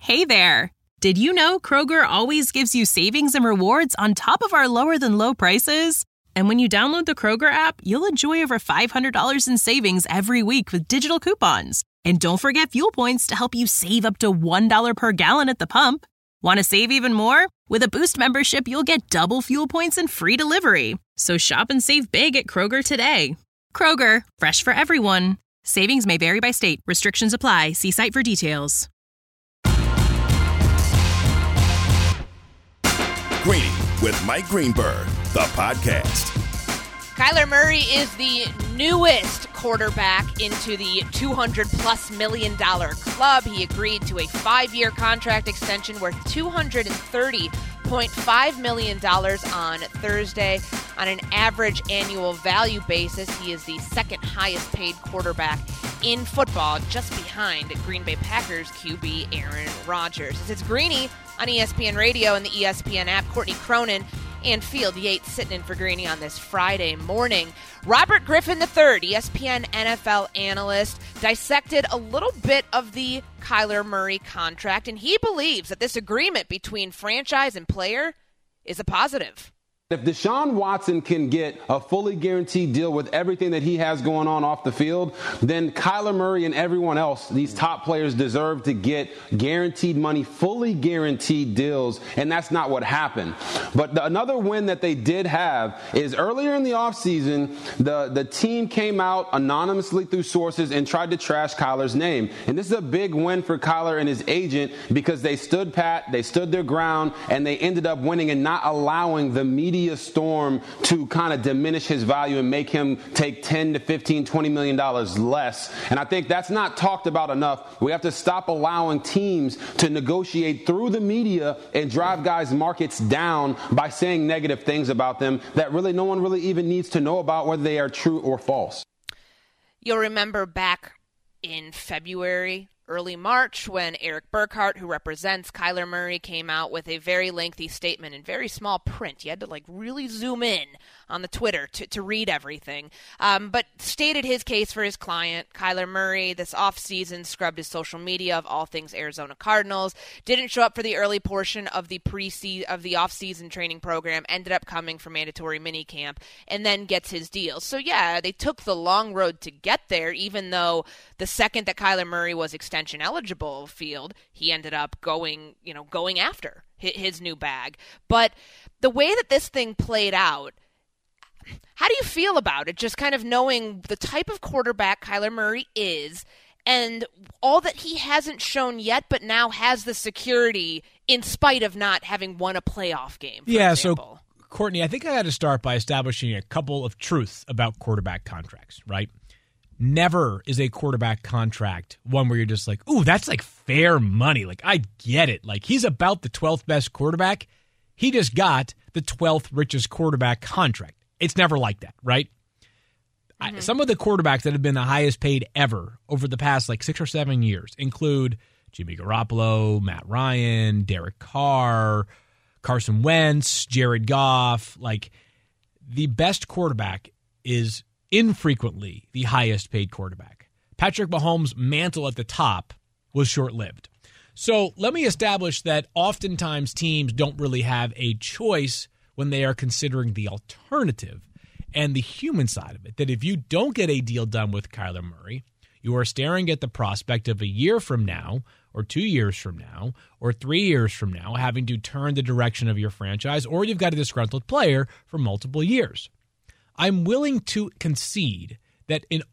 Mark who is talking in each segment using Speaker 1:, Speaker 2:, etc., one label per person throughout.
Speaker 1: Hey there! Did you know Kroger always gives you savings and rewards on top of our lower-than-low prices? And when you download the Kroger app, you'll enjoy over $500 in savings every week with digital coupons. And don't forget fuel points to help you save up to $1 per gallon at the pump. Want to save even more? With a Boost membership, you'll get double fuel points and free delivery. So shop and save big at Kroger today. Kroger, fresh for everyone. Savings may vary by state. Restrictions apply. See site for details.
Speaker 2: Greeny with Mike Greenberg, the podcast.
Speaker 3: Kyler Murray is the newest quarterback into the $200+ million club. He agreed to a 5-year contract extension worth $230.5 million on Thursday. On an average annual value basis, he is the second highest paid quarterback in football, just behind Green Bay Packers QB Aaron Rodgers. It's Greeny on ESPN Radio and the ESPN app. Courtney Cronin and Field Yates sitting in for Greeny on this Friday morning. Robert Griffin III, ESPN NFL analyst, dissected a little bit of the Kyler Murray contract, and he believes that this agreement between franchise and player is a positive.
Speaker 4: If Deshaun Watson can get a fully guaranteed deal with everything that he has going on off the field, then Kyler Murray and everyone else, these top players, deserve to get guaranteed money, fully guaranteed deals, and that's not what happened. But another win that they did have is earlier in the offseason, the team came out anonymously through sources and tried to trash Kyler's name. And this is a big win for Kyler and his agent because they stood pat, they stood their ground, and they ended up winning and not allowing the media storm to kind of diminish his value and make him take $10 to $15, $20 million less. And I think that's not talked about enough. We have to stop allowing teams to negotiate through the media and drive guys' markets down by saying negative things about them that really no one really even needs to know about whether they are true or false.
Speaker 3: You'll remember back in February, early March, when Eric Burkhart, who represents Kyler Murray, came out with a very lengthy statement in very small print. You had to really zoom in on the Twitter to read everything, but stated his case for his client. Kyler Murray this offseason scrubbed his social media of all things Arizona Cardinals, didn't show up for the early portion of the offseason training program, ended up coming for mandatory minicamp, and then gets his deal. So yeah, they took the long road to get there, even though the second that Kyler Murray was extension eligible, Field, he ended up going after his new bag. But the way that this thing played out, how do you feel about it? Just kind of knowing the type of quarterback Kyler Murray is and all that he hasn't shown yet, but now has the security in spite of not having won a playoff game, for example.
Speaker 5: So, Courtney, I think I got to start by establishing a couple of truths about quarterback contracts, right? Never is a quarterback contract one where you're just like, ooh, that's fair money. I get it. He's about the 12th best quarterback. He just got the 12th richest quarterback contract. It's never like that, right? Mm-hmm. Some of the quarterbacks that have been the highest paid ever over the past 6 or 7 years include Jimmy Garoppolo, Matt Ryan, Derek Carr, Carson Wentz, Jared Goff. The best quarterback is infrequently the highest paid quarterback. Patrick Mahomes' mantle at the top was short-lived. So let me establish that oftentimes teams don't really have a choice when they are considering the alternative and the human side of it. That if you don't get a deal done with Kyler Murray, you are staring at the prospect of a year from now or 2 years from now or 3 years from now having to turn the direction of your franchise, or you've got a disgruntled player for multiple years. I'm willing to concede that in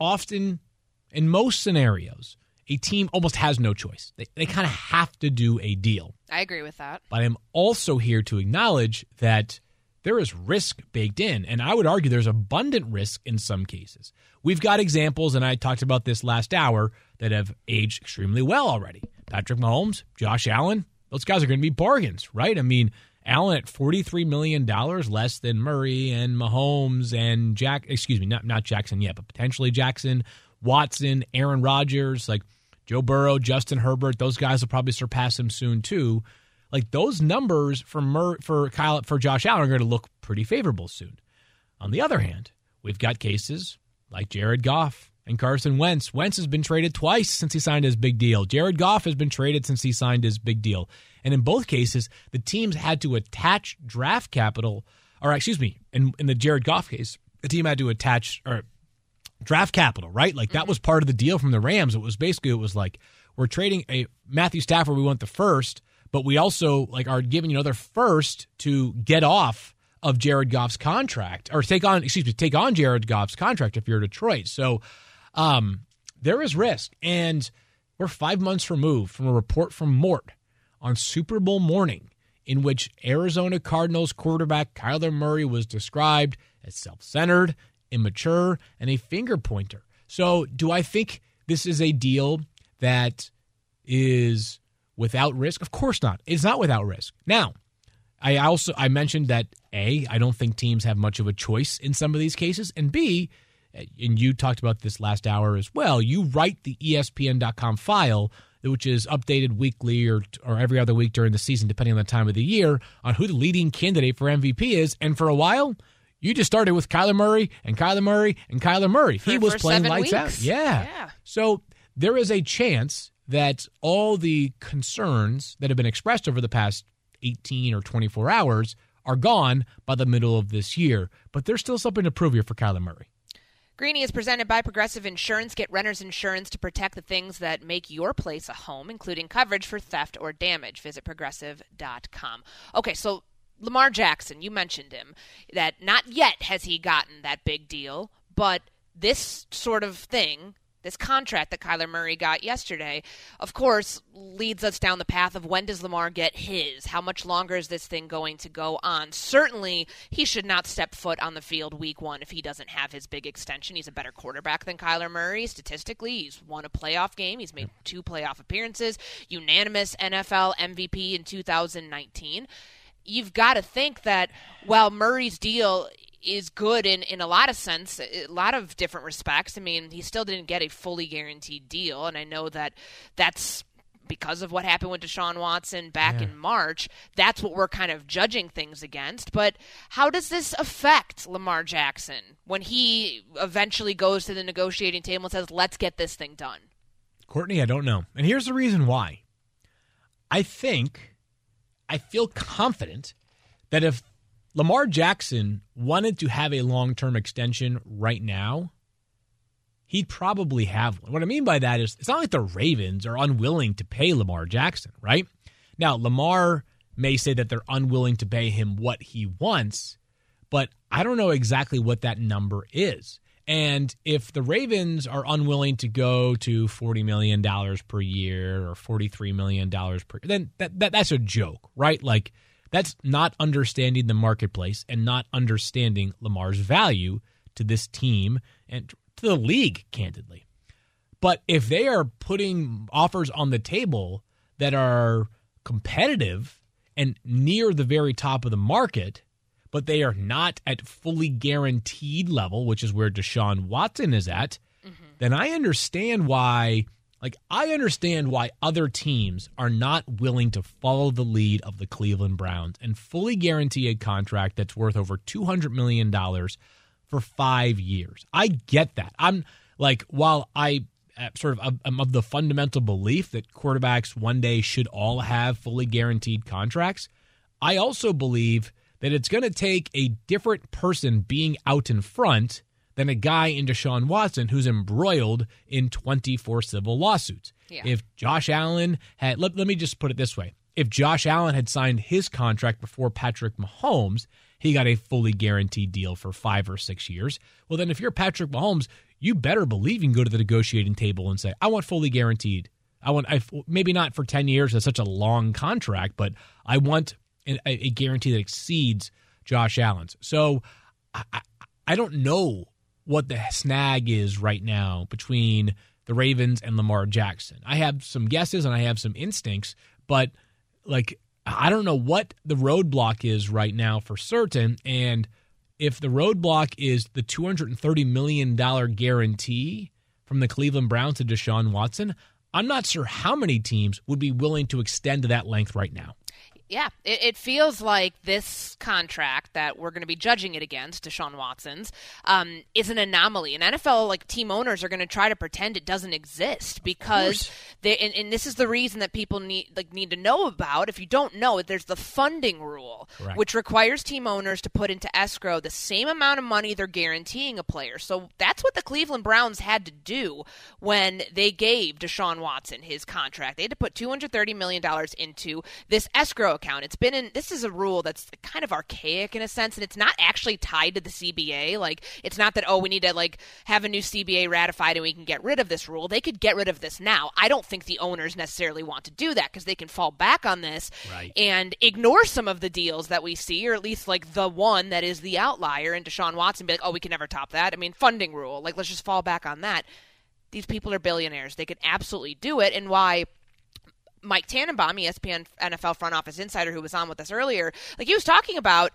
Speaker 5: most scenarios, a team almost has no choice. They kind of have to do a deal.
Speaker 3: I agree with that.
Speaker 5: But I'm also here to acknowledge that there is risk baked in, and I would argue there's abundant risk in some cases. We've got examples, and I talked about this last hour, that have aged extremely well already. Patrick Mahomes, Josh Allen, those guys are going to be bargains, right? I mean, Allen at $43 million less than Murray and Mahomes and not Jackson yet, but potentially Jackson, Watson, Aaron Rodgers, Joe Burrow, Justin Herbert. Those guys will probably surpass him soon too. Those numbers for Josh Allen are going to look pretty favorable soon. On the other hand, we've got cases like Jared Goff and Carson Wentz. Wentz has been traded twice since he signed his big deal. Jared Goff has been traded since he signed his big deal. And in both cases, the teams had to attach draft capital, or excuse me, in the Jared Goff case, the team had to attach draft capital, right? Like that was part of the deal from the Rams. It was like, we're trading a Matthew Stafford, we want the first, but we also like are giving you another first to get off of Jared Goff's contract, or take on Jared Goff's contract if you're Detroit. So there is risk. And we're 5 months removed from a report from Mort on Super Bowl morning in which Arizona Cardinals quarterback Kyler Murray was described as self-centered, immature, and a finger pointer. So do I think this is a deal that is without risk? Of course not. It's not without risk. Now, I mentioned that A, I don't think teams have much of a choice in some of these cases, and B, and you talked about this last hour as well, you write the ESPN.com file, which is updated weekly or every other week during the season, depending on the time of the year, on who the leading candidate for MVP is. And for a while, you just started with Kyler Murray and Kyler Murray and Kyler Murray. He was playing lights out. Yeah. So there is a chance that all the concerns that have been expressed over the past 18 or 24 hours are gone by the middle of this year. But there's still something to prove here for Kyler Murray.
Speaker 3: Greeny is presented by Progressive Insurance. Get renter's insurance to protect the things that make your place a home, including coverage for theft or damage. Visit Progressive.com. Okay, so Lamar Jackson, you mentioned him, that not yet has he gotten that big deal, but this sort of thing, this contract that Kyler Murray got yesterday, of course, leads us down the path of when does Lamar get his? How much longer is this thing going to go on? Certainly, he should not step foot on the field week one if he doesn't have his big extension. He's a better quarterback than Kyler Murray. Statistically, he's won a playoff game. He's made 2 playoff appearances, unanimous NFL MVP in 2019. You've got to think that while Murray's deal is good in a lot of sense, a lot of different respects. I mean, he still didn't get a fully guaranteed deal, and I know that that's because of what happened with Deshaun Watson back in March. That's what we're kind of judging things against. But how does this affect Lamar Jackson when he eventually goes to the negotiating table and says, let's get this thing done?
Speaker 5: Courtney, I don't know. And here's the reason why. I feel confident that if Lamar Jackson wanted to have a long-term extension right now, he'd probably have one. What I mean by that is it's not like the Ravens are unwilling to pay Lamar Jackson, right? Now, Lamar may say that they're unwilling to pay him what he wants, but I don't know exactly what that number is. And if the Ravens are unwilling to go to $40 million per year or $43 million per year, then that's a joke, right? Like, that's not understanding the marketplace and not understanding Lamar's value to this team and to the league, candidly. But if they are putting offers on the table that are competitive and near the very top of the market, but they are not at fully guaranteed level, which is where Deshaun Watson is at, then I understand why other teams are not willing to follow the lead of the Cleveland Browns and fully guarantee a contract that's worth over $200 million for 5 years. I get that. I'm like, while I am of the fundamental belief that quarterbacks one day should all have fully guaranteed contracts, I also believe that it's going to take a different person being out in front than a guy in Deshaun Watson who's embroiled in 24 civil lawsuits. Yeah. If Josh Allen had, let me just put it this way. If Josh Allen had signed his contract before Patrick Mahomes, he got a fully guaranteed deal for 5 or 6 years. Well, then if you're Patrick Mahomes, you better believe you can go to the negotiating table and say, I want fully guaranteed. Maybe not for 10 years. That's such a long contract, but I want a guarantee that exceeds Josh Allen's. So I don't know what the snag is right now between the Ravens and Lamar Jackson. I have some guesses and I have some instincts, but I don't know what the roadblock is right now for certain. And if the roadblock is the $230 million guarantee from the Cleveland Browns to Deshaun Watson, I'm not sure how many teams would be willing to extend to that length right now.
Speaker 3: Yeah, it feels like this contract that we're going to be judging it against, Deshaun Watson's, is an anomaly. And NFL team owners are going to try to pretend it doesn't exist because and this is the reason that people need to know about. If you don't know it, there's the funding rule,
Speaker 5: Correct,
Speaker 3: which requires team owners to put into escrow the same amount of money they're guaranteeing a player. So that's what the Cleveland Browns had to do when they gave Deshaun Watson his contract. They had to put $230 million into this escrow account. This is a rule that's kind of archaic in a sense, and it's not actually tied to the CBA. It's not that, we need to have a new CBA ratified and we can get rid of this rule. They could get rid of this now. I don't think the owners necessarily want to do that because they can fall back on this and ignore some of the deals that we see, or at least the one that is the outlier in Deshaun Watson, be we can never top that. I mean, funding rule. Let's just fall back on that. These people are billionaires. They could absolutely do it, and why Mike Tannenbaum, ESPN NFL front office insider who was on with us earlier, he was talking about,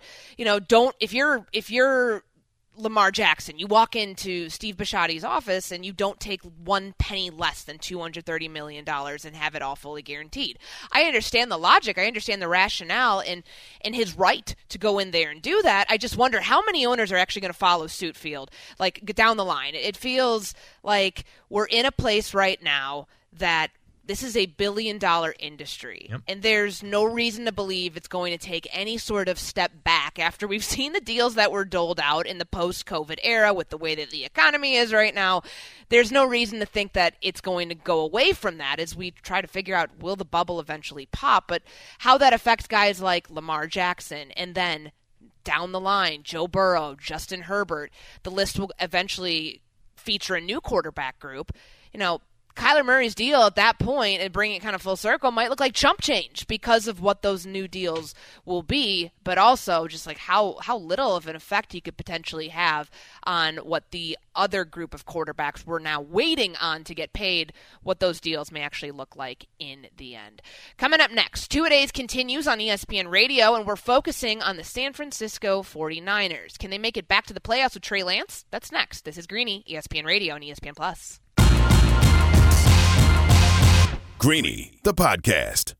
Speaker 3: if you're Lamar Jackson, you walk into Steve Bisciotti's office and you don't take one penny less than $230 million and have it all fully guaranteed. I understand the logic. I understand the rationale and his right to go in there and do that. I just wonder how many owners are actually going to follow suit, Field, down the line. It feels like we're in a place right now that this is a billion-dollar industry, and there's no reason to believe it's going to take any sort of step back after we've seen the deals that were doled out in the post-COVID era with the way that the economy is right now. There's no reason to think that it's going to go away from that as we try to figure out, will the bubble eventually pop? But how that affects guys like Lamar Jackson and then down the line, Joe Burrow, Justin Herbert, the list will eventually feature a new quarterback group. Kyler Murray's deal at that point, and bringing it kind of full circle, might look like chump change because of what those new deals will be, but also just how little of an effect he could potentially have on what the other group of quarterbacks we're now waiting on to get paid, what those deals may actually look like in the end. Coming up next, Two-A-Days continues on ESPN Radio, and we're focusing on the San Francisco 49ers. Can they make it back to the playoffs with Trey Lance? That's next. This is Greeny, ESPN Radio and ESPN+.
Speaker 2: Greeny, the podcast.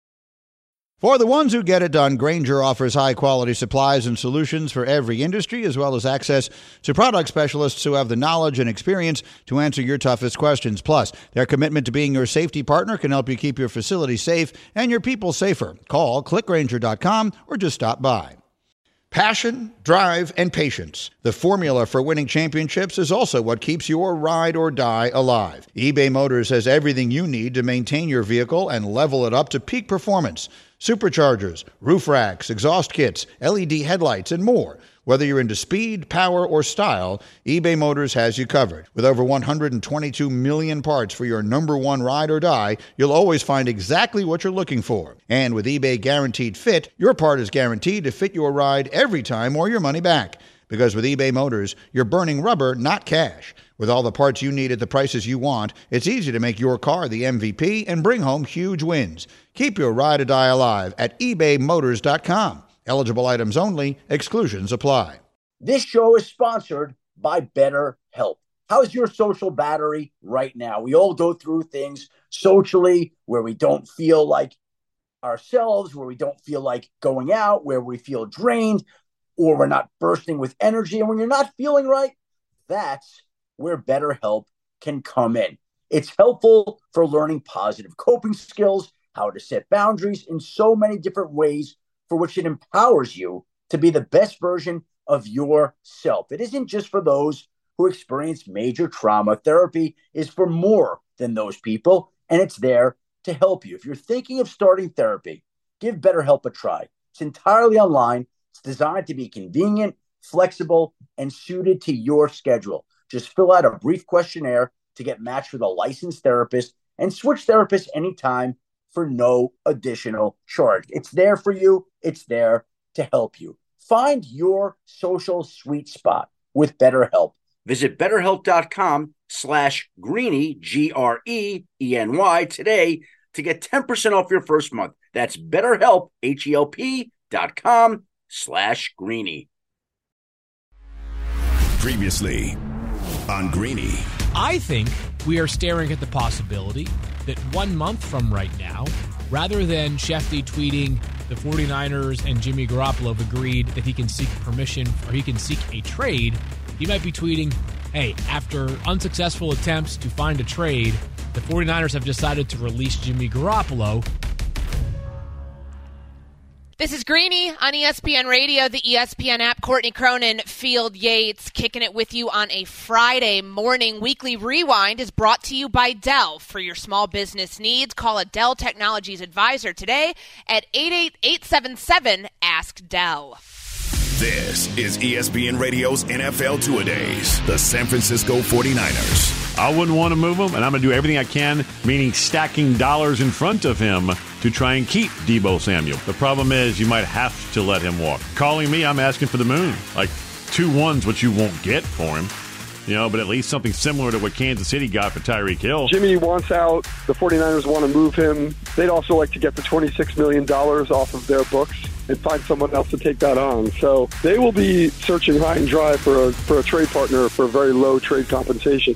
Speaker 6: For the ones who get it done, Grainger offers high-quality supplies and solutions for every industry, as well as access to product specialists who have the knowledge and experience to answer your toughest questions. Plus, their commitment to being your safety partner can help you keep your facility safe and your people safer. Call, clickgrainger.com, or just stop by. Passion, drive, and patience. The formula for winning championships is also what keeps your ride or die alive. eBay Motors has everything you need to maintain your vehicle and level it up to peak performance. Superchargers, roof racks, exhaust kits, LED headlights, and more. Whether you're into speed, power, or style, eBay Motors has you covered. With over 122 million parts for your number one ride or die, you'll always find exactly what you're looking for. And with eBay Guaranteed Fit, your part is guaranteed to fit your ride every time or your money back. Because with eBay Motors, you're burning rubber, not cash. With all the parts you need at the prices you want, it's easy to make your car the MVP and bring home huge wins. Keep your ride or die alive at ebaymotors.com. Eligible items only. Exclusions apply.
Speaker 7: This show is sponsored by BetterHelp. How's your social battery right now? We all go through things socially where we don't feel like ourselves, where we don't feel like going out, where we feel drained, or we're not bursting with energy. And when you're not feeling right, that's where BetterHelp can come in. It's helpful for learning positive coping skills, how to set boundaries in so many different ways, for which it empowers you to be the best version of yourself. It isn't just for those who experience major trauma. Therapy is for more than those people, and it's there to help you. If you're thinking of starting therapy, give BetterHelp a try. It's entirely online. It's designed to be convenient, flexible, and suited to your schedule. Just fill out a brief questionnaire to get matched with a licensed therapist and switch therapists anytime for no additional charge. It's there for you. It's there to help you. Find your social sweet spot with BetterHelp. Visit BetterHelp.com/Greeny, GREENY today to get 10% off your first month. That's BetterHelp, HELP.com/Greeny.
Speaker 2: Previously on Greeny.
Speaker 5: I think we are staring at the possibility that 1 month from right now, rather than Shefty tweeting, the 49ers and Jimmy Garoppolo have agreed that he can seek permission or he can seek a trade, he might be tweeting, hey, after unsuccessful attempts to find a trade, the 49ers have decided to release Jimmy Garoppolo.
Speaker 3: This is Greeny on ESPN Radio, the ESPN app. Courtney Cronin, Field Yates, kicking it with you on a Friday morning. Weekly Rewind is brought to you by Dell. For your small business needs, call a Dell Technologies advisor today at 888-877-ASK-DELL.
Speaker 2: This is ESPN Radio's NFL Two-A-Days, the San Francisco 49ers.
Speaker 8: I wouldn't want to move him, and I'm going to do everything I can, meaning stacking dollars in front of him to try and keep Deebo Samuel. The problem is you might have to let him walk. Calling me, I'm asking for the moon. Like 2-1's what you won't get for him. But at least something similar to what Kansas City got for Tyreek Hill.
Speaker 9: Jimmy wants out. The 49ers want to move him. They'd also like to get the $26 million off of their books and find someone else to take that on. So they will be searching high and dry for a trade partner for a very low trade compensation.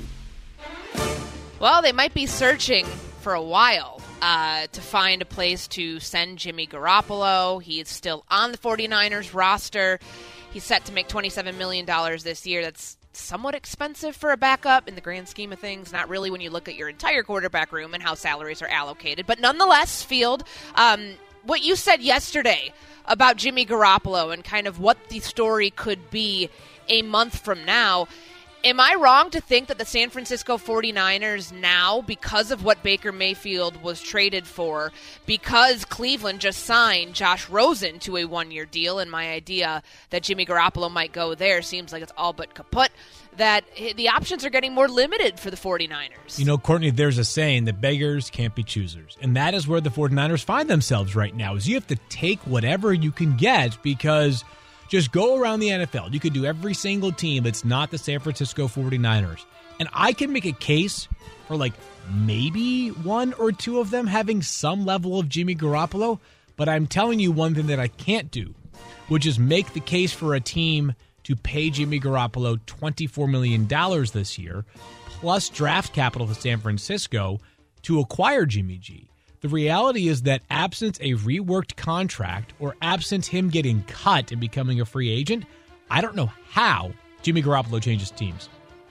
Speaker 3: Well, they might be searching for a while to find a place to send Jimmy Garoppolo. He is still on the 49ers roster. He's set to make $27 million this year. That's somewhat expensive for a backup in the grand scheme of things. Not really when you look at your entire quarterback room and how salaries are allocated. But nonetheless, Field, what you said yesterday about Jimmy Garoppolo and kind of what the story could be a month from now, am I wrong to think that the San Francisco 49ers now, because of what Baker Mayfield was traded for, because Cleveland just signed Josh Rosen to a one-year deal, and my idea that Jimmy Garoppolo might go there seems like it's all but kaput, that the options are getting more limited for the 49ers?
Speaker 5: Courtney, there's a saying that beggars can't be choosers, and that is where the 49ers find themselves right now, is you have to take whatever you can get because just go around the NFL. You could do every single team that's not the San Francisco 49ers. And I can make a case for maybe one or two of them having some level of Jimmy Garoppolo, but I'm telling you one thing that I can't do, which is make the case for a team to pay Jimmy Garoppolo $24 million this year, plus draft capital to San Francisco to acquire Jimmy G. The reality is that absent a reworked contract or absent him getting cut and becoming a free agent, I don't know how Jimmy Garoppolo changes teams.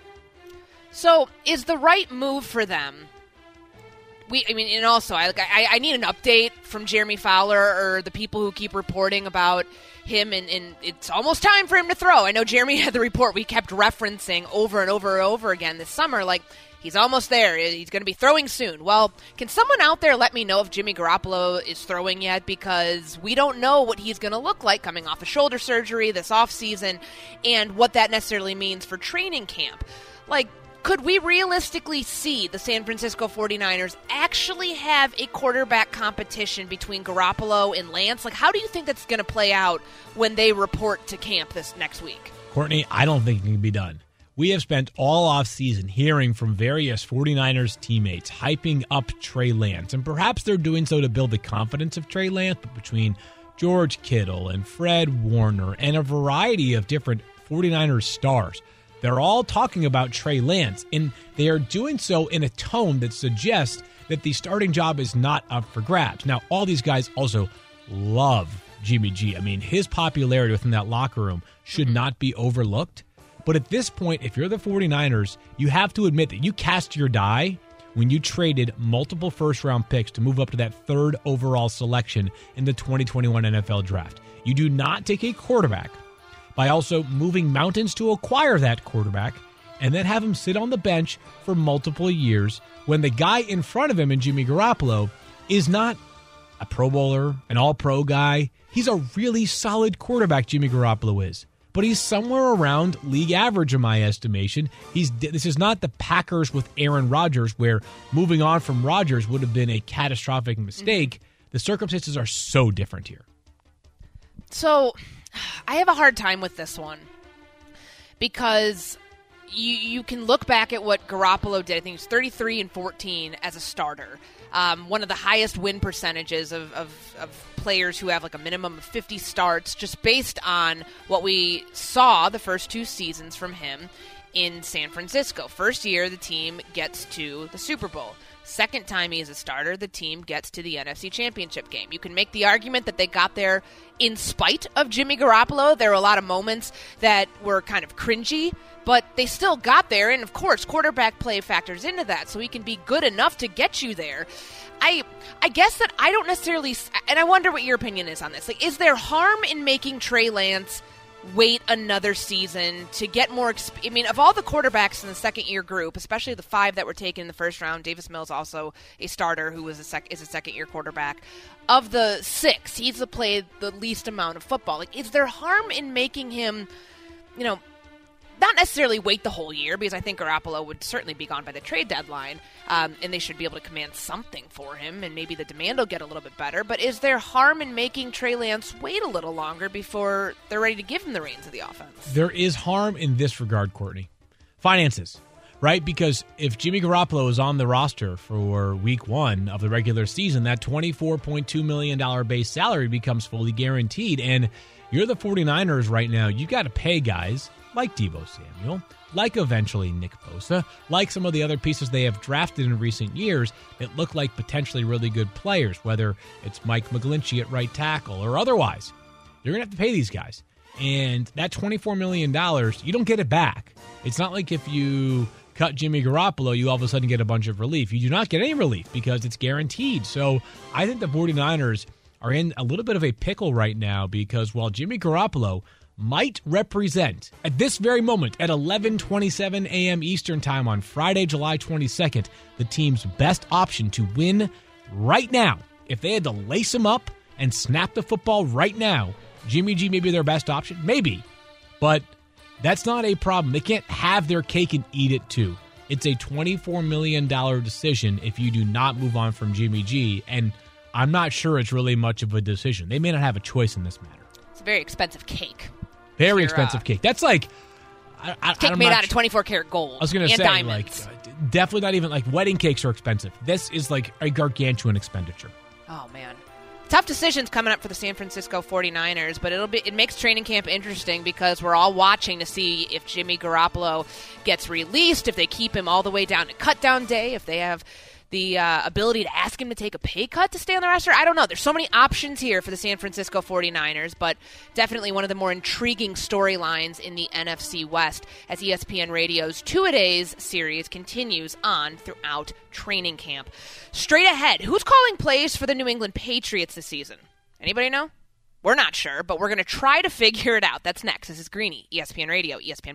Speaker 3: So is the right move for them? I need an update from Jeremy Fowler or the people who keep reporting about him, and it's almost time for him to throw. I know Jeremy had the report we kept referencing over and over and over again this summer, he's almost there. He's going to be throwing soon. Well, can someone out there let me know if Jimmy Garoppolo is throwing yet? Because we don't know what he's going to look like coming off of shoulder surgery this offseason and what that necessarily means for training camp. Could we realistically see the San Francisco 49ers actually have a quarterback competition between Garoppolo and Lance? How do you think that's going to play out when they report to camp this next week?
Speaker 5: Courtney, I don't think it can be done. We have spent all offseason hearing from various 49ers teammates hyping up Trey Lance, and perhaps they're doing so to build the confidence of Trey Lance, but between George Kittle and Fred Warner and a variety of different 49ers stars, they're all talking about Trey Lance, and they are doing so in a tone that suggests that the starting job is not up for grabs. Now, all these guys also love Jimmy G. His popularity within that locker room should not be overlooked. But at this point, if you're the 49ers, you have to admit that you cast your die when you traded multiple first-round picks to move up to that third overall selection in the 2021 NFL Draft. You do not take a quarterback by also moving mountains to acquire that quarterback and then have him sit on the bench for multiple years when the guy in front of him in Jimmy Garoppolo is not a Pro Bowler, an All-Pro guy. He's a really solid quarterback, Jimmy Garoppolo is. But he's somewhere around league average in my estimation. This is not the Packers with Aaron Rodgers, where moving on from Rodgers would have been a catastrophic mistake. The circumstances are so different here.
Speaker 3: So I have a hard time with this one because you can look back at what Garoppolo did. I think he was 33-14 as a starter. One of the highest win percentages of players who have a minimum of 50 starts, just based on what we saw the first two seasons from him in San Francisco. First year, the team gets to the Super Bowl. second time he's a starter, the team gets to the NFC Championship game. You can make the argument that they got there in spite of Jimmy Garoppolo. There were a lot of moments that were kind of cringy, but they still got there, and of course, quarterback play factors into that, so he can be good enough to get you there. I guess that I don't necessarily, and I wonder what your opinion is on this. Like, is there harm in making Trey Lance wait another season to get more I mean, of all the quarterbacks in the second-year group, especially the 5 that were taken in the first round, Davis Mills also a starter who is a second-year quarterback. Of the 6, he's played the least amount of football. Like, is there harm in making him, not necessarily wait the whole year, because I think Garoppolo would certainly be gone by the trade deadline, and they should be able to command something for him, and maybe the demand will get a little bit better. But is there harm in making Trey Lance wait a little longer before they're ready to give him the reins of the offense?
Speaker 5: There is harm in this regard, Courtney. Finances, right? Because if Jimmy Garoppolo is on the roster for week 1 of the regular season, that $24.2 million base salary becomes fully guaranteed. And you're the 49ers right now. You got to pay guys like Deebo Samuel, like eventually Nick Bosa, like some of the other pieces they have drafted in recent years that look like potentially really good players, whether it's Mike McGlinchey at right tackle or otherwise. You're going to have to pay these guys. And that $24 million, you don't get it back. It's not like if you cut Jimmy Garoppolo, you all of a sudden get a bunch of relief. You do not get any relief because it's guaranteed. So I think the 49ers are in a little bit of a pickle right now because while Jimmy Garoppolo might represent, at this very moment, at 11:27 a.m. Eastern Time on Friday, July 22nd, the team's best option to win right now. If they had to lace him up and snap the football right now, Jimmy G may be their best option. Maybe. But that's not a problem. They can't have their cake and eat it too. It's a $24 million decision if you do not move on from Jimmy G, and I'm not sure it's really much of a decision. They may not have a choice in this matter.
Speaker 3: It's a very expensive cake.
Speaker 5: Very expensive cake. That's like
Speaker 3: cake made out of 24-karat gold.
Speaker 5: I was going to say,
Speaker 3: diamonds.
Speaker 5: Definitely not even wedding cakes are expensive. This is like a gargantuan expenditure.
Speaker 3: Oh man, tough decisions coming up for the San Francisco 49ers, but it makes training camp interesting because we're all watching to see if Jimmy Garoppolo gets released, if they keep him all the way down to cutdown day, if they have the ability to ask him to take a pay cut to stay on the roster. I don't know. There's so many options here for the San Francisco 49ers, but definitely one of the more intriguing storylines in the NFC West as ESPN Radio's Two-A-Days series continues on throughout training camp. Straight ahead, who's calling plays for the New England Patriots this season? Anybody know? We're not sure, but we're going to try to figure it out. That's next. This is Greeny, ESPN Radio, ESPN+.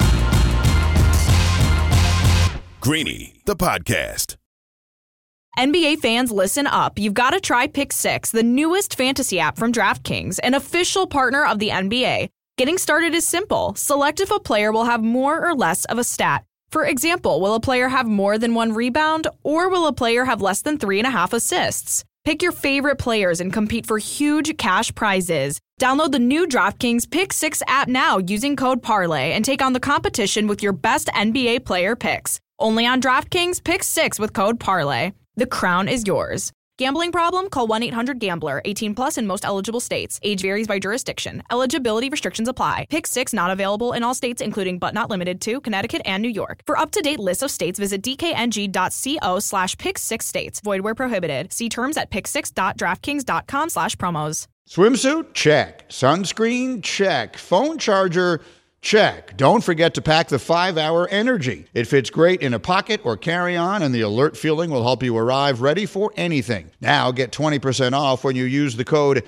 Speaker 2: Greeny, the podcast.
Speaker 10: NBA fans, listen up. You've got to try Pick 6, the newest fantasy app from DraftKings, an official partner of the NBA. Getting started is simple. Select if a player will have more or less of a stat. For example, will a player have more than 1 rebound, or will a player have less than 3.5 assists? Pick your favorite players and compete for huge cash prizes. Download the new DraftKings Pick 6 app now using code PARLAY and take on the competition with your best NBA player picks. Only on DraftKings Pick 6 with code PARLAY. The crown is yours. Gambling problem? Call 1-800-GAMBLER. 18 plus in most eligible states. Age varies by jurisdiction. Eligibility restrictions apply. Pick 6 not available in all states, including but not limited to Connecticut and New York. For up-to-date lists of states, visit dkng.co/pick6states. Void where prohibited. See terms at pick6.draftkings.com/promos.
Speaker 6: Swimsuit? Check. Sunscreen? Check. Phone charger? Check. Don't forget to pack the 5-Hour Energy. It fits great in a pocket or carry-on, and the alert feeling will help you arrive ready for anything. Now get 20% off when you use the code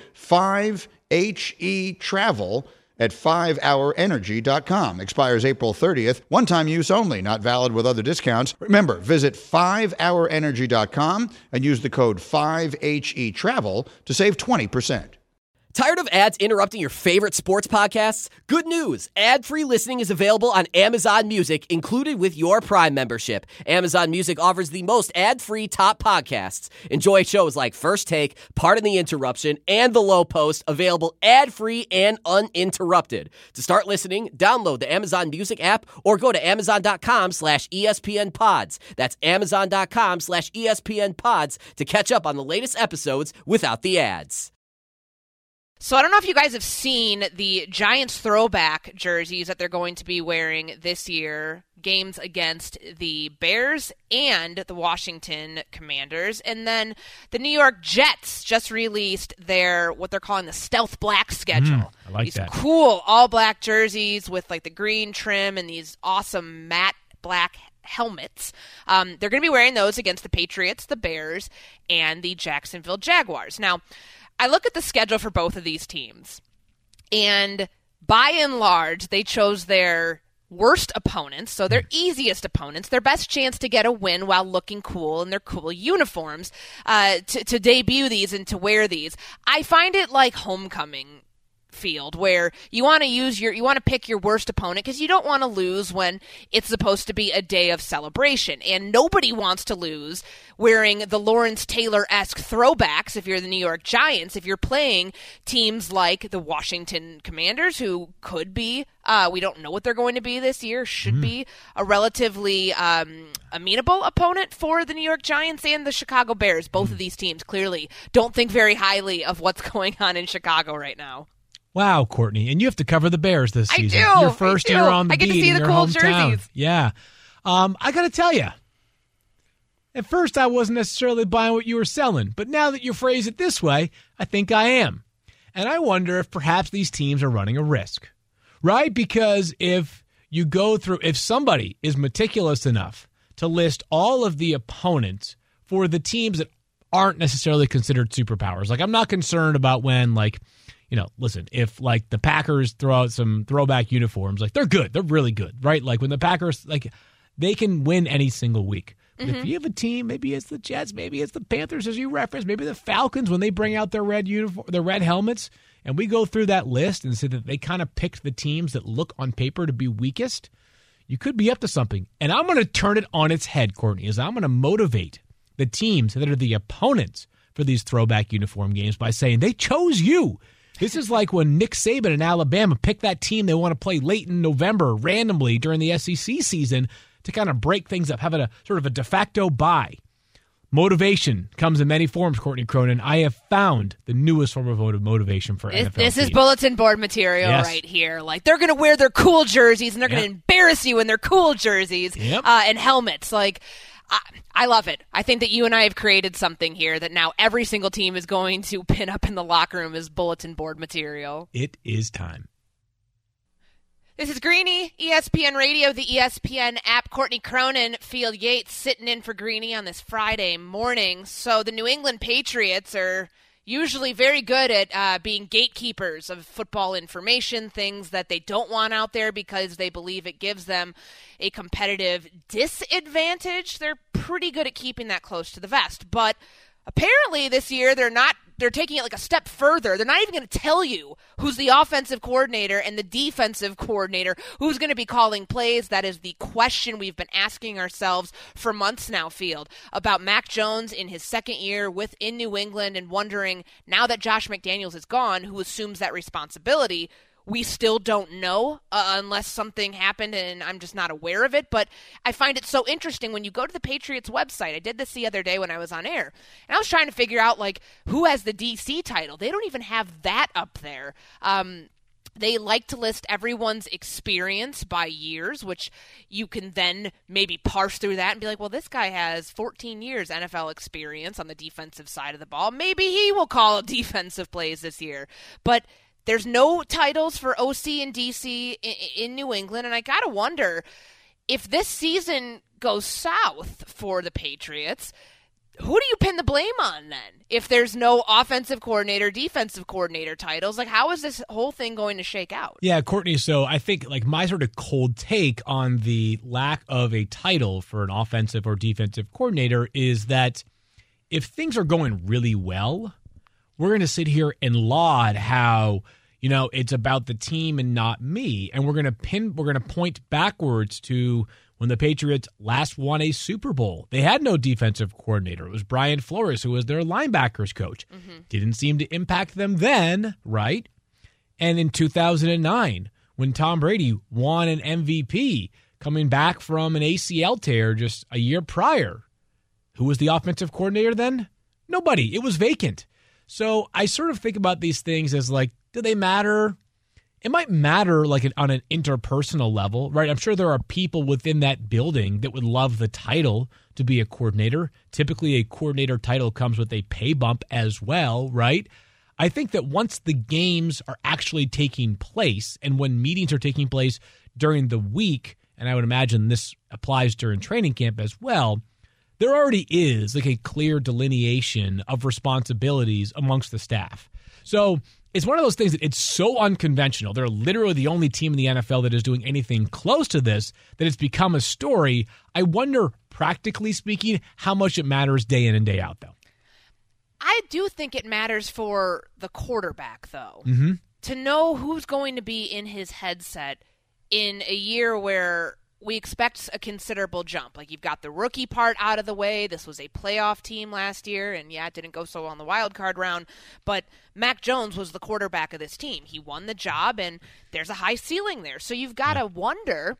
Speaker 6: 5HETRAVEL at 5hourenergy.com. Expires April 30th. One-time use only. Not valid with other discounts. Remember, visit 5hourenergy.com and use the code 5HETRAVEL to save 20%.
Speaker 11: Tired of ads interrupting your favorite sports podcasts? Good news! Ad-free listening is available on Amazon Music, included with your Prime membership. Amazon Music offers the most ad-free top podcasts. Enjoy shows like First Take, Pardon the Interruption, and The Low Post, available ad-free and uninterrupted. To start listening, download the Amazon Music app or go to amazon.com/ESPNpods. That's amazon.com/ESPNpods to catch up on the latest episodes without the ads.
Speaker 3: So I don't know if you guys have seen the Giants throwback jerseys that they're going to be wearing this year, games against the Bears and the Washington Commanders. And then the New York Jets just released their, what they're calling the stealth black schedule.
Speaker 5: I like
Speaker 3: these
Speaker 5: that.
Speaker 3: Cool all black jerseys with like the green trim and these awesome matte black helmets. They're going to be wearing those against the Patriots, the Bears, and the Jacksonville Jaguars. Now, I look at the schedule for both of these teams, and by and large, they chose their worst opponents, so their easiest opponents, their best chance to get a win while looking cool in their cool uniforms, to debut these and to wear these. I find it like homecoming field where you want to pick your worst opponent because you don't want to lose when it's supposed to be a day of celebration, and nobody wants to lose wearing the Lawrence Taylor-esque throwbacks if you're the New York Giants, if you're playing teams like the Washington Commanders, who could be we don't know what they're going to be this year, should be a relatively amenable opponent for the New York Giants and the Chicago Bears. Both of these teams clearly don't think very highly of what's going on in Chicago right now.
Speaker 5: Wow, Courtney, and you have to cover the Bears this season.
Speaker 3: I do.
Speaker 5: Your first year on the beat.
Speaker 3: I get to see
Speaker 5: in
Speaker 3: the
Speaker 5: your
Speaker 3: cool
Speaker 5: hometown.
Speaker 3: jerseys.
Speaker 5: Yeah. I got to tell you, at first I wasn't necessarily buying what you were selling, but now that you phrase it this way, I think I am. And I wonder if perhaps these teams are running a risk, right? Because if somebody is meticulous enough to list all of the opponents for the teams that aren't necessarily considered superpowers, like I'm not concerned about when, like, listen, if like the Packers throw out some throwback uniforms, like they're good. They're really good, right? Like when the Packers, like they can win any single week. But if you have a team, maybe it's the Jets, maybe it's the Panthers as you referenced, maybe the Falcons when they bring out their red uniform, their red helmets, and we go through that list and say that they kind of picked the teams that look on paper to be weakest, you could be up to something. And I'm going to turn it on its head, Courtney, is I'm going to motivate the teams that are the opponents for these throwback uniform games by saying they chose you. This is like when Nick Saban in Alabama picked that team they want to play late in November randomly during the SEC season to kind of break things up, have it a sort of a de facto bye. Motivation comes in many forms, Courtney Cronin. I have found the newest form of motivation for NFL
Speaker 3: This is
Speaker 5: teams.
Speaker 3: bulletin board material right here. Like, they're going to wear their cool jerseys, and they're going to embarrass you in their cool jerseys and helmets. Like, I love it. I think that you and I have created something here that now every single team is going to pin up in the locker room as bulletin board material.
Speaker 5: It is time.
Speaker 3: This is Greeny, ESPN Radio, the ESPN app. Courtney Cronin, Field Yates sitting in for Greeny on this Friday morning. So the New England Patriots are usually very good at being gatekeepers of football information, things that they don't want out there because they believe it gives them a competitive disadvantage. They're pretty good at keeping that close to the vest. But apparently this year they're taking it like a step further. They're not even going to tell you who's the offensive coordinator and the defensive coordinator, who's going to be calling plays. That is the question we've been asking ourselves for months now, Field, about Mac Jones in his second year within New England, and wondering, now that Josh McDaniels is gone, who assumes that responsibility. We still don't know unless something happened and I'm just not aware of it. But I find it so interesting when you go to the Patriots website. I did this the other day when I was on air, and I was trying to figure out, like, who has the DC title. They don't even have that up there. They like to list everyone's experience by years, which you can then maybe parse through that and be like, well, this guy has 14 years NFL experience on the defensive side of the ball. Maybe he will call defensive plays this year. But there's no titles for OC and DC in New England, and I got to wonder, if this season goes south for the Patriots, who do you pin the blame on then? If there's no offensive coordinator, defensive coordinator titles, like, how is this whole thing going to shake out?
Speaker 5: Yeah, Courtney, so I think, like, my sort of cold take on the lack of a title for an offensive or defensive coordinator is that if things are going really well, we're going to sit here and laud how, it's about the team and not me. And we're going to point backwards to when the Patriots last won a Super Bowl. They had no defensive coordinator. It was Brian Flores, who was their linebackers coach. Didn't seem to impact them then, right? And in 2009, when Tom Brady won an MVP coming back from an ACL tear just a year prior, who was the offensive coordinator then? Nobody. It was vacant. So I sort of think about these things as like, do they matter? It might matter like on an interpersonal level, right? I'm sure there are people within that building that would love the title to be a coordinator. Typically, a coordinator title comes with a pay bump as well, right? I think that once the games are actually taking place and when meetings are taking place during the week, and I would imagine this applies during training camp as well, there already is like a clear delineation of responsibilities amongst the staff. So it's one of those things that it's so unconventional. They're literally the only team in the NFL that is doing anything close to this, that it's become a story. I wonder, practically speaking, how much it matters day in and day out, though.
Speaker 3: I do think it matters for the quarterback, though, to know who's going to be in his headset in a year where we expect a considerable jump. Like, you've got the rookie part out of the way. This was a playoff team last year, and yeah, it didn't go so well in the wild card round, but Mac Jones was the quarterback of this team. He won the job, and there's a high ceiling there. So you've got to wonder,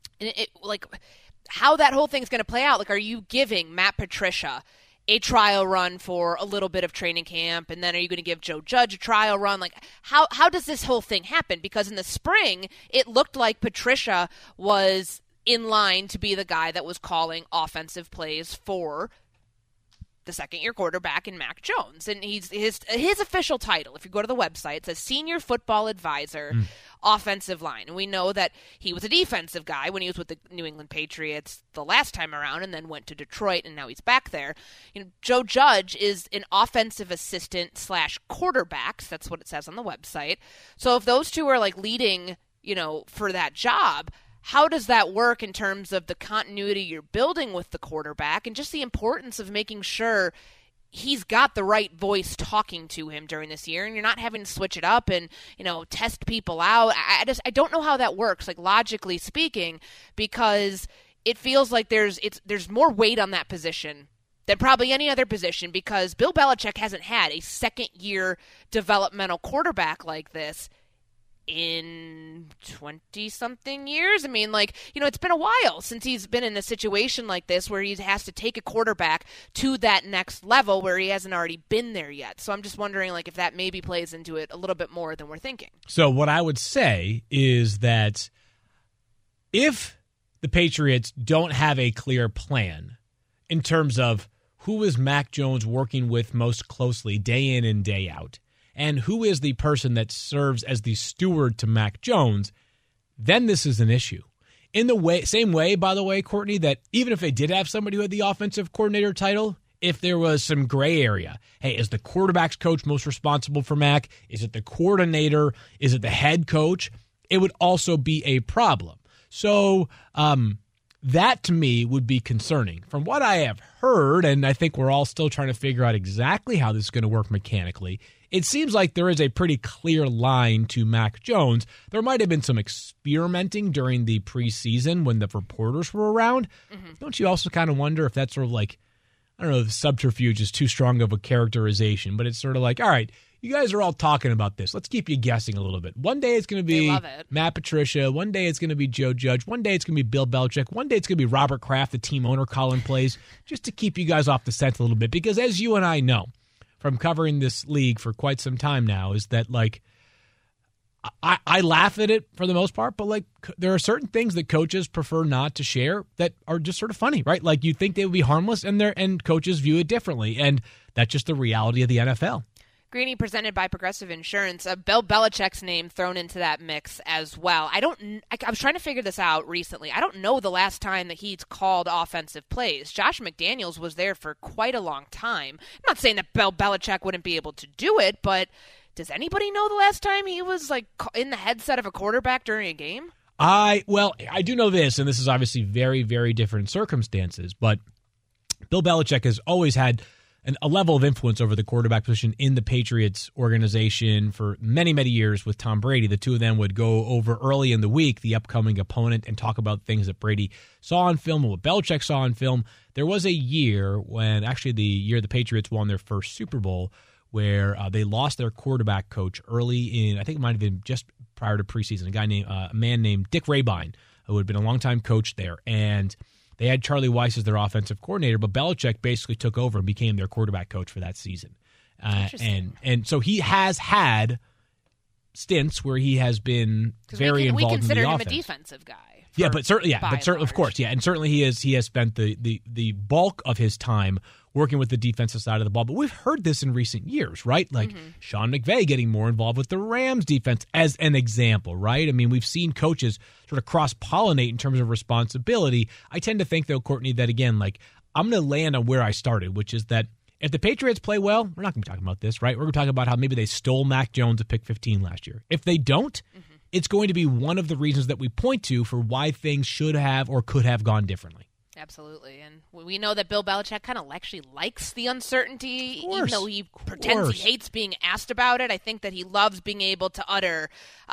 Speaker 3: how that whole thing's going to play out. Like, are you giving Matt Patricia a trial run for a little bit of training camp, and then are you going to give Joe Judge a trial run? Like, how does this whole thing happen? Because in the spring, it looked like Patricia was in line to be the guy that was calling offensive plays for the second-year quarterback in Mac Jones. And his official title, if you go to the website, says Senior Football Advisor, Offensive Line. And we know that he was a defensive guy when he was with the New England Patriots the last time around and then went to Detroit, and now he's back there. You know, Joe Judge is an offensive assistant / quarterbacks. That's what it says on the website. So if those two are like leading, for that job, how does that work in terms of the continuity you're building with the quarterback and just the importance of making sure he's got the right voice talking to him during this year, and you're not having to switch it up and, test people out? I don't know how that works, like, logically speaking, because it feels like there's more weight on that position than probably any other position, because Bill Belichick hasn't had a second-year developmental quarterback like this in 20-something years. I mean, it's been a while since he's been in a situation like this where he has to take a quarterback to that next level where he hasn't already been there yet. So I'm just wondering, if that maybe plays into it a little bit more than we're thinking.
Speaker 5: So what I would say is that if the Patriots don't have a clear plan in terms of who is Mac Jones working with most closely day in and day out, and who is the person that serves as the steward to Mac Jones, then this is an issue. In the same way, by the way, Courtney, that even if they did have somebody who had the offensive coordinator title, if there was some gray area, hey, is the quarterback's coach most responsible for Mac? Is it the coordinator? Is it the head coach? It would also be a problem. So that to me would be concerning. From what I have heard, and I think we're all still trying to figure out exactly how this is going to work mechanically, it seems like there is a pretty clear line to Mac Jones. There might have been some experimenting during the preseason when the reporters were around. Don't you also kind of wonder if that's sort of like, I don't know, the subterfuge is too strong of a characterization, but it's sort of like, all right, you guys are all talking about this. Let's keep you guessing a little bit. One day it's going to be Matt Patricia. One day it's going to be Joe Judge. One day it's going to be Bill Belichick. One day it's going to be Robert Kraft, the team owner, calling plays, just to keep you guys off the scent a little bit. Because as you and I know from covering this league for quite some time now, is that, I laugh at it for the most part, but, there are certain things that coaches prefer not to share that are just sort of funny, right? Like, you think they would be harmless, and coaches view it differently. And that's just the reality of the NFL.
Speaker 3: Greeny, presented by Progressive Insurance. Bill Belichick's name thrown into that mix as well. I was trying to figure this out recently. I don't know the last time that he's called offensive plays. Josh McDaniels was there for quite a long time. I'm not saying that Bill Belichick wouldn't be able to do it, but does anybody know the last time he was in the headset of a quarterback during a game?
Speaker 5: I do know this, and this is obviously very, very different circumstances, but Bill Belichick has always had a level of influence over the quarterback position in the Patriots organization for many, many years with Tom Brady. The two of them would go over early in the week the upcoming opponent and talk about things that Brady saw on film and what Belichick saw on film. There was a year when, actually the year the Patriots won their first Super Bowl, where they lost their quarterback coach early in, I think it might have been just prior to preseason, a man named Dick Rabine, who had been a longtime coach there. And they had Charlie Weiss as their offensive coordinator, but Belichick basically took over and became their quarterback coach for that season. And so he has had stints where he has been very involved in the offense.
Speaker 3: We consider him a defensive guy.
Speaker 5: Yeah, but certainly, of course, yeah, and certainly he has spent the bulk of his time working with the defensive side of the ball. But we've heard this in recent years, right? Like Sean McVay getting more involved with the Rams defense as an example, right? I mean, we've seen coaches sort of cross-pollinate in terms of responsibility. I tend to think, though, Courtney, that again, like I'm going to land on where I started, which is that if the Patriots play well, we're not going to be talking about this, right? We're going to talk about how maybe they stole Mac Jones at pick 15 last year. If they don't, it's going to be one of the reasons that we point to for why things should have or could have gone differently.
Speaker 3: Absolutely. And we know that Bill Belichick kind of actually likes the uncertainty, even though he pretends he hates being asked about it. I think that he loves being able to utter,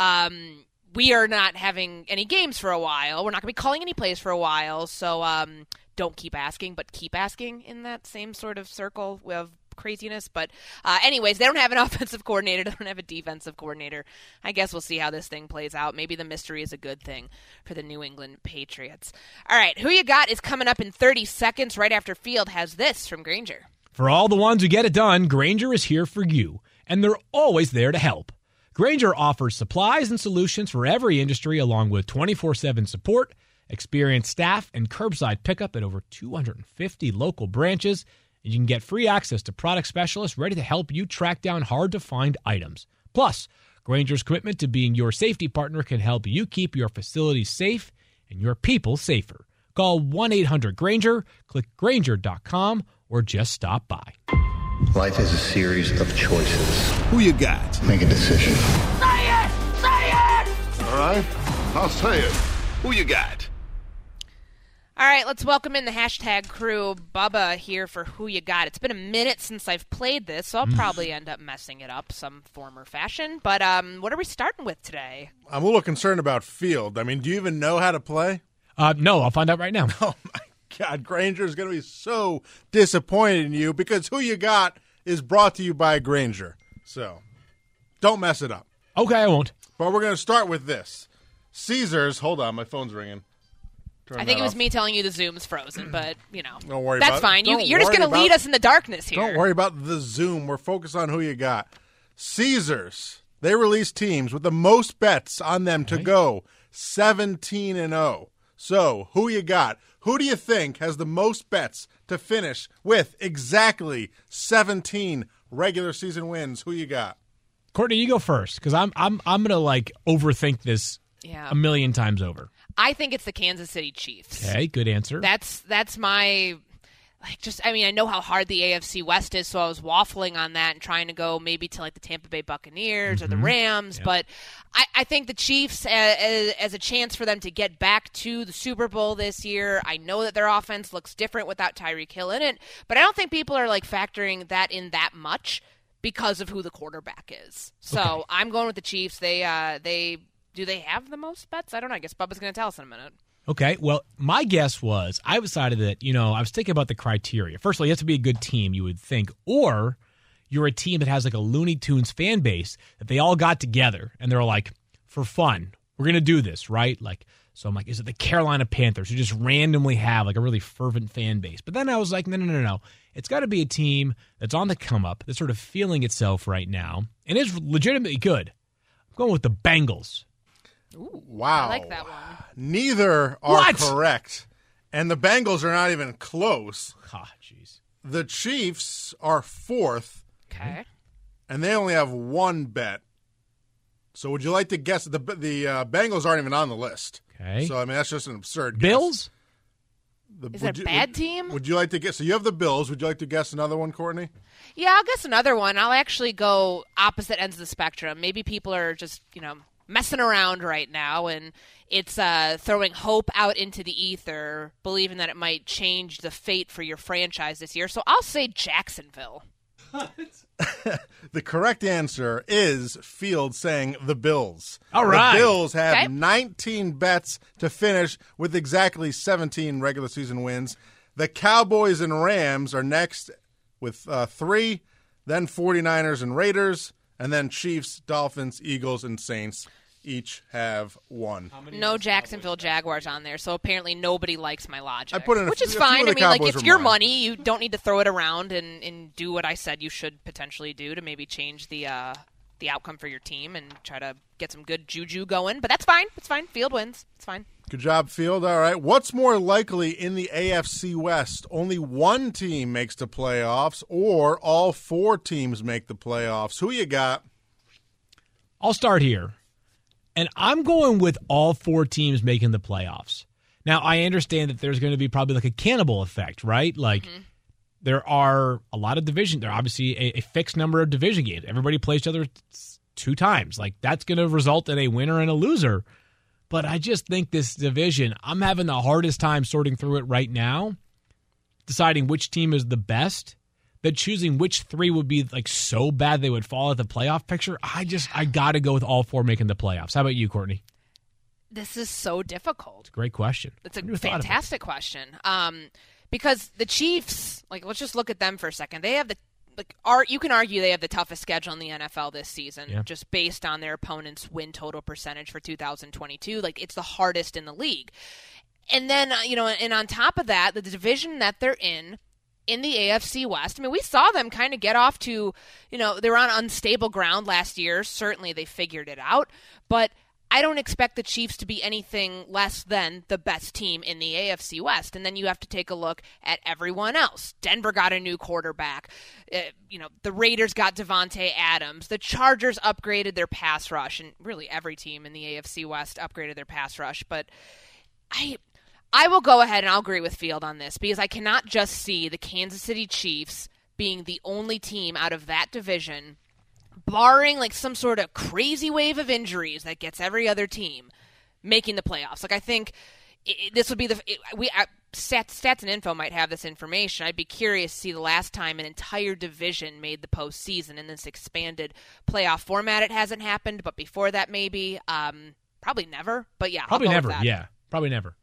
Speaker 3: we are not having any games for a while. We're not going to be calling any plays for a while. So don't keep asking, but keep asking in that same sort of circle of craziness. But anyways, they don't have an offensive coordinator. They don't have a defensive coordinator. I guess we'll see how this thing plays out. Maybe the mystery is a good thing for the New England Patriots. All right, Who You Got is coming up in 30 seconds right after Field has this from Grainger.
Speaker 5: For all the ones who get it done, Grainger is here for you, and they're always there to help. Grainger offers supplies and solutions for every industry, along with 24/7 support, experienced staff, and curbside pickup at over 250 local branches. And you can get free access to product specialists ready to help you track down hard-to-find items. Plus, Grainger's commitment to being your safety partner can help you keep your facilities safe and your people safer. Call 1-800-GRAINGER, click Grainger.com, or just stop by.
Speaker 12: Life is a series of choices.
Speaker 2: Who you got?
Speaker 12: Make a decision.
Speaker 2: Say it! Say it! All right, I'll say it. Who you got?
Speaker 3: All right, let's welcome in the hashtag crew. Bubba here for Who You Got. It's been a minute since I've played this, so I'll probably end up messing it up some form or fashion. But what are we starting with today?
Speaker 13: I'm a little concerned about Field. I mean, do you even know how to play?
Speaker 5: No, I'll find out right now.
Speaker 13: Oh, my God. Grainger's going to be so disappointed in you because Who You Got is brought to you by Grainger. So don't mess it up.
Speaker 5: Okay, I won't.
Speaker 13: But we're going to start with this. Caesars, hold on, my phone's ringing.
Speaker 3: I think it was me telling you the Zoom's frozen, but,
Speaker 13: don't worry
Speaker 3: that's
Speaker 13: about
Speaker 3: fine.
Speaker 13: It.
Speaker 3: You're just going to lead us in the darkness here.
Speaker 13: Don't worry about the Zoom. We're focused on Who You Got. Caesars, they release teams with the most bets on them to go 17-0. So, Who You Got? Who do you think has the most bets to finish with exactly 17 regular season wins? Who you got?
Speaker 5: Courtney, you go first, because I'm gonna overthink this a million times over.
Speaker 3: I think it's the Kansas City Chiefs.
Speaker 5: Okay, good answer.
Speaker 3: That's my I know how hard the AFC West is, so I was waffling on that and trying to go maybe to the Tampa Bay Buccaneers or the Rams, but I think the Chiefs as a chance for them to get back to the Super Bowl this year. I know that their offense looks different without Tyreek Hill in it, but I don't think people are factoring that in that much because of who the quarterback is. So I'm going with the Chiefs. Do they have the most bets? I don't know. I guess Bubba's going to tell us in a minute.
Speaker 5: Okay, well, my guess was I decided that, I was thinking about the criteria. First of all, you have to be a good team, you would think, or you're a team that has a Looney Tunes fan base that they all got together and they're like, for fun, we're going to do this, right? So I'm like, is it the Carolina Panthers who just randomly have a really fervent fan base? But then I was like, no. It's got to be a team that's on the come up, that's sort of feeling itself right now, and is legitimately good. I'm going with the Bengals.
Speaker 3: Ooh,
Speaker 13: wow.
Speaker 3: I like that one.
Speaker 13: Neither are correct. And the Bengals are not even close.
Speaker 5: Jeez.
Speaker 13: The Chiefs are fourth.
Speaker 3: Okay.
Speaker 13: And they only have one bet. So would you like to guess? The Bengals aren't even on the list.
Speaker 5: Okay.
Speaker 13: So, that's just an absurd
Speaker 5: Bills?
Speaker 13: guess.
Speaker 3: Is it a bad team?
Speaker 13: Would you like to guess? So you have the Bills. Would you like to guess another one, Courtney?
Speaker 3: Yeah, I'll guess another one. I'll actually go opposite ends of the spectrum. Maybe people are just, messing around right now, and it's throwing hope out into the ether, believing that it might change the fate for your franchise this year. So I'll say Jacksonville.
Speaker 13: The correct answer is Field saying the Bills.
Speaker 5: All right.
Speaker 13: The Bills have 19 bets to finish with exactly 17 regular season wins. The Cowboys and Rams are next with 3, then 49ers and Raiders, and then Chiefs, Dolphins, Eagles, and Saints. each have one.
Speaker 3: No Jacksonville Jaguars on there, so apparently nobody likes my logic.
Speaker 13: I put in
Speaker 3: which is
Speaker 13: a
Speaker 3: fine.
Speaker 13: few of the
Speaker 3: I mean,
Speaker 13: Cowboys
Speaker 3: it's
Speaker 13: were
Speaker 3: your
Speaker 13: mine.
Speaker 3: money. You don't need to throw it around and do what I said you should potentially do to maybe change the outcome for your team and try to get some good juju going. But that's fine. It's fine. Field wins. It's fine.
Speaker 13: Good job, Field. All right. What's more likely in the AFC West? Only one team makes the playoffs, or all 4 teams make the playoffs? Who you got?
Speaker 5: I'll start here. And I'm going with all 4 teams making the playoffs. Now, I understand that there's going to be probably like a cannibal effect, right? Like, there are a lot of division. There are obviously a fixed number of division games. Everybody plays each other 2 times. Like, that's going to result in a winner and a loser. But I just think this division, I'm having the hardest time sorting through it right now, deciding which team is the best, that choosing which 3 would be like so bad they would fall at the playoff picture. I got to go with all 4 making the playoffs. How about you, Courtney?
Speaker 3: This is so difficult.
Speaker 5: Great question.
Speaker 3: It's a fantastic question. Because the Chiefs, like, let's just look at them for a second. They have you can argue they have the toughest schedule in the NFL this season, just based on their opponent's win total percentage for 2022. Like, it's the hardest in the league. And then, and on top of that, the division that they're in the AFC West, I mean, we saw them kind of get off to, they were on unstable ground last year. Certainly they figured it out. But I don't expect the Chiefs to be anything less than the best team in the AFC West. And then you have to take a look at everyone else. Denver got a new quarterback. The Raiders got Devontae Adams. The Chargers upgraded their pass rush. And really every team in the AFC West upgraded their pass rush. But I will go ahead and I'll agree with Field on this, because I cannot just see the Kansas City Chiefs being the only team out of that division, barring like some sort of crazy wave of injuries that gets every other team, making the playoffs. Like, I think this would be Stats and Info might have this information. I'd be curious to see the last time an entire division made the postseason in this expanded playoff format. It hasn't happened, but before that, maybe. Probably never. But yeah,
Speaker 5: probably
Speaker 3: I'll go
Speaker 5: never.
Speaker 3: with that.
Speaker 5: Yeah, probably never.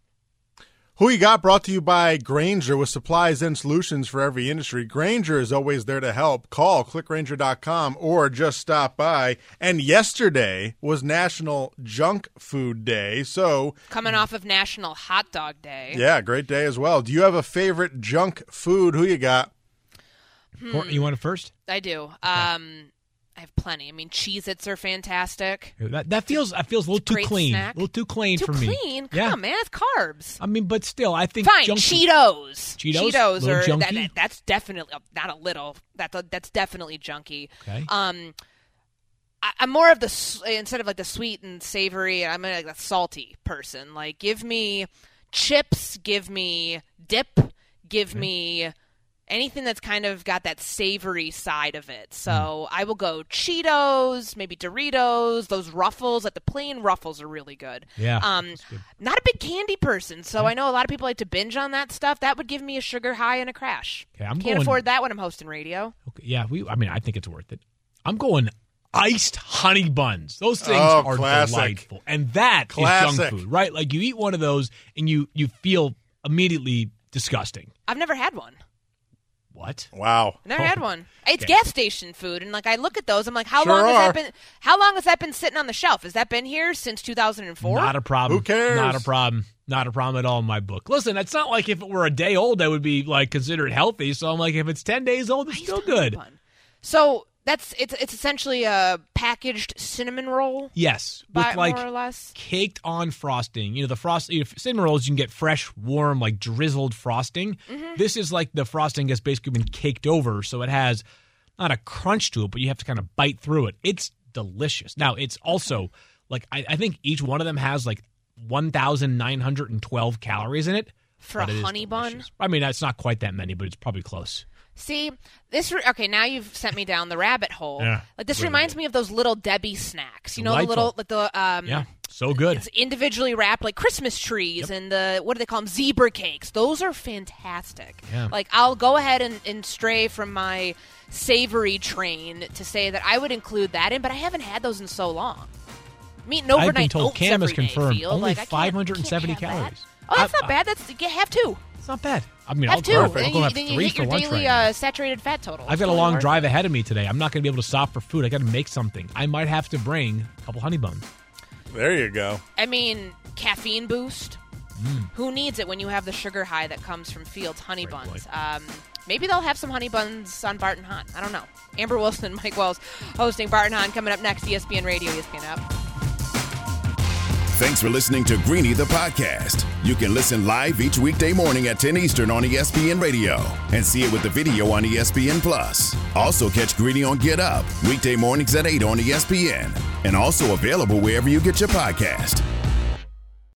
Speaker 13: Who You Got brought to you by Grainger, with supplies and solutions for every industry. Grainger is always there to help. Call clickgrainger.com or just stop by. And yesterday was National Junk Food Day. So
Speaker 3: coming off of National Hot Dog Day.
Speaker 13: Yeah, great day as well. Do you have a favorite junk food? Who you got?
Speaker 5: You want it first?
Speaker 3: I do.
Speaker 5: Okay.
Speaker 3: I have plenty. I mean, Cheez-Its are fantastic.
Speaker 5: That feels a little too clean.
Speaker 3: Snack.
Speaker 5: A little too clean for me.
Speaker 3: Too clean? Come on, man. It's carbs.
Speaker 5: I mean, but still, I think
Speaker 3: fine.
Speaker 5: junky.
Speaker 3: Cheetos are
Speaker 5: junky?
Speaker 3: that's definitely not a little. That's definitely junky.
Speaker 5: Okay.
Speaker 3: I'm more of instead of like the sweet and savory, I'm like a salty person. Like, give me chips, give me dip, give me anything that's kind of got that savory side of it. So I will go Cheetos, maybe Doritos, those Ruffles. Like, the plain Ruffles are really good.
Speaker 5: Yeah.
Speaker 3: Good. Not a big candy person, so I know a lot of people like to binge on that stuff. That would give me a sugar high and a crash.
Speaker 5: Okay,
Speaker 3: Can't afford that when I'm hosting radio.
Speaker 5: Okay, yeah, I think it's worth it. I'm going iced honey buns. Those things are delightful. And that is junk food, right? Like, you eat one of those and you feel immediately disgusting.
Speaker 3: I've never had one.
Speaker 5: What?
Speaker 13: Wow.
Speaker 3: Never had one. It's gas station food, and like, I look at those, I'm like, how long has that been sitting on the shelf? Has that been here since 2004?
Speaker 5: Not a problem.
Speaker 13: Who cares?
Speaker 5: Not a problem. Not a problem at all in my book. Listen, it's not like if it were a day old, I would be like considered healthy. So I'm like, if it's 10 days old, it's still good.
Speaker 3: So it's essentially a packaged cinnamon roll.
Speaker 5: Yes, with like
Speaker 3: more or less
Speaker 5: caked on frosting. The cinnamon rolls, you can get fresh, warm, like drizzled frosting. Mm-hmm. This is like the frosting has basically been caked over, so it has not a crunch to it, but you have to kind of bite through it. It's delicious. Now, it's also like I think each one of them has like 1,912 calories in it.
Speaker 3: For a honey bun?
Speaker 5: I mean, it's not quite that many, but it's probably close.
Speaker 3: See, okay, now you've sent me down the rabbit hole.
Speaker 5: Yeah,
Speaker 3: like, this reminds me of those Little Debbie snacks. You know,
Speaker 5: delightful.
Speaker 3: yeah,
Speaker 5: so good.
Speaker 3: It's individually wrapped like Christmas trees and what do they call them? Zebra cakes. Those are fantastic.
Speaker 5: Yeah.
Speaker 3: Like, I'll go ahead and stray from my savory train to say that I would include that in, but I haven't had those in so long. I'm eating overnight
Speaker 5: I've been told
Speaker 3: oats
Speaker 5: Cam has
Speaker 3: every day,
Speaker 5: confirmed
Speaker 3: Field.
Speaker 5: only
Speaker 3: like,
Speaker 5: 570
Speaker 3: can't have
Speaker 5: calories.
Speaker 3: that. Oh, that's not bad. Have two.
Speaker 5: It's not bad. I mean,
Speaker 3: have
Speaker 5: I'll
Speaker 3: two.
Speaker 5: go have
Speaker 3: Then
Speaker 5: 3
Speaker 3: hit
Speaker 5: for
Speaker 3: your
Speaker 5: lunch
Speaker 3: daily
Speaker 5: right now.
Speaker 3: saturated fat total.
Speaker 5: I've got a long drive ahead of me today. I'm not going to be able to stop for food. I got to make something. I might have to bring a couple honey buns.
Speaker 13: There you go.
Speaker 3: I mean, caffeine boost. Who needs it when you have the sugar high that comes from Fields honey buns? Maybe they'll have some honey buns on Bart and Hahn. I don't know. Amber Wilson, Mike Wells hosting Bart and Hahn coming up next. ESPN Radio, ESPN App.
Speaker 2: Thanks for listening to Greeny the podcast. You can listen live each weekday morning at 10 Eastern on ESPN Radio and see it with the video on ESPN Plus. Also catch Greeny on Get Up weekday mornings at 8 on ESPN and also available wherever you get your podcast.